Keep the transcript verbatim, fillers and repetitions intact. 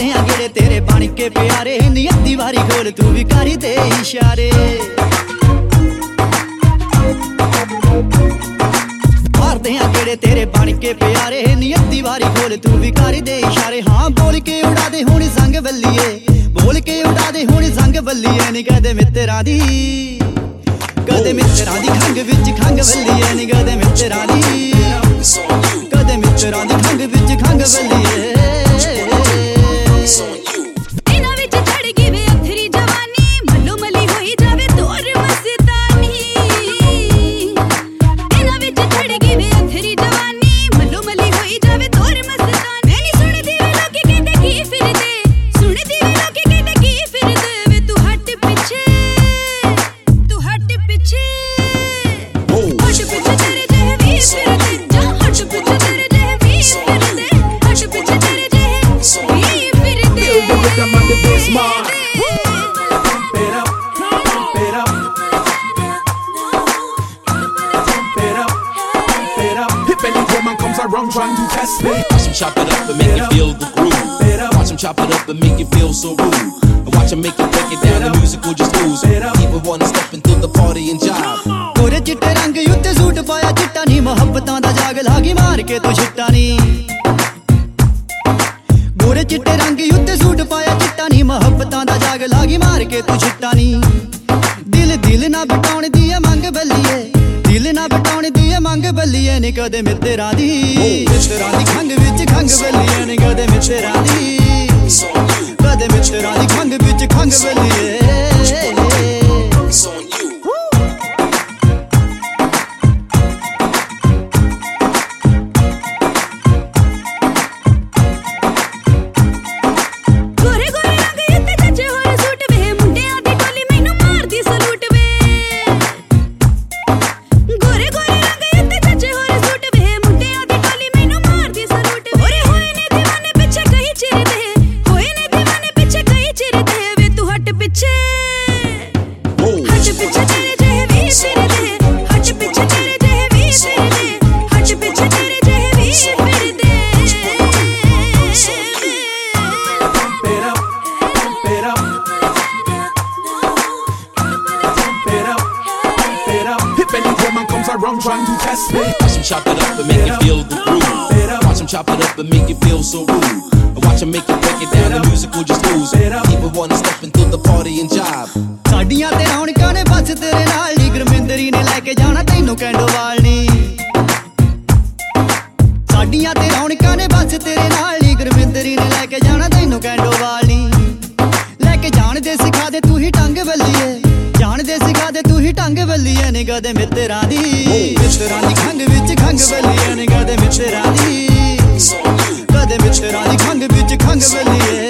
मारदे आ गेड़े तेरे बन के प्यारे नी अद्धी वारी खोल तू भी करी दे इशारे मारदे आ गेड़े तेरे बन के प्यारे नी अद्धी वारी खोल तू भी करी दे इशारे हाँ बोल के उड़ा दे हुण संग बल्लिए बोल के उड़ा दे हुण संग बल्लिए नी कदे मित्तरां दी कदे मित्तरां दी खंग विच खंग बल्लिए नी कदे मित्तरां दी कदे मित्तरां दी खंग विच खंग बल्लिए Around trying to test me. Watch him chop it up and make it feel the groove. Watch him chop it up and make it feel so rude. Watch him make it break it down, the music will just lose. People wanna step into the party and jive. गोरे चिट्टे रंग उत्ते suit पाया चिट्टा नी मोहब्बतां दा जाग लागी मार के तू छिट्टा नी गोरे चिट्टे रंग उत्ते सूट पाया चिट्टा नी मोहब्बतां दा जाग लागी मार के तू छिट्टा नी दिल दिल ना बटाउण दी ए मंग बल्लिए दिल ना बटाउण दी ए मंग बल्लिए नी कदे मित्तरां दी मित्तरां दी खंग विच खंग बल्लिए नी कदे मित्तरां दी कदे मित्तरां दी खंग विच खंग बल्लिए Around trying to test me. Watch him chop it up and make it feel the groove. Watch him chop it up and make it feel so rude. Watch him make it break it down, the music will just lose. People wanna step into the party and jive. ਸਾਡੀਆਂ ਤੇ ਰੌਣਕਾਂ ਨੇ ਬਸ ਤੇਰੇ ਨਾਲ ਨੀ ਗੁਰਮਿੰਦਰੀ ਨੇ ਲੈ ਕੇ ਜਾਣਾ ਤੈਨੂੰ ਕੈਂਡੋਵਾਲ ਨੀ ਸਾਡੀਆਂ ਤੇ ਰੌਣਕਾਂ ਨੇ ਬਸ ਤੇਰੇ ਨਾਲ ਨੀ ਗੁਰਮਿੰਦਰੀ ਨੇ ਲੈ ਕੇ ਜਾਣਾ ਤੈਨੂੰ ਕੈਂਡੋਵਾਲ ਨੀ ਲੈ ਕੇ ਜਾਣ ਦੇ ਸਿਖਾ ਦੇ ਤੂੰ ਹੀ ਟੰਗ ਬੱਲੀਏ ਜਾਣ ਦੇ ਸਿਖਾ ਦੇ ਤੂੰ ਹੀ ਟੰਗ ਬੱਲੀਏ ਨੀ ਕਦੇ ਮਿੱਤਰਾਂ ਦੀ ਮਿੱਤਰਾਂ ਦੀ ਖੰਗ ਵਿੱਚ ਖੰਗ ਬੱਲੀਏ ਨੀ ਕਦੇ ਮਿੱਤਰਾਂ ਦੀ ਕਦੇ ਮਿੱਤਰਾਂ ਦੀ ਖੰਗ ਵਿੱਚ ਖੰਗ ਬੱਲੀਏ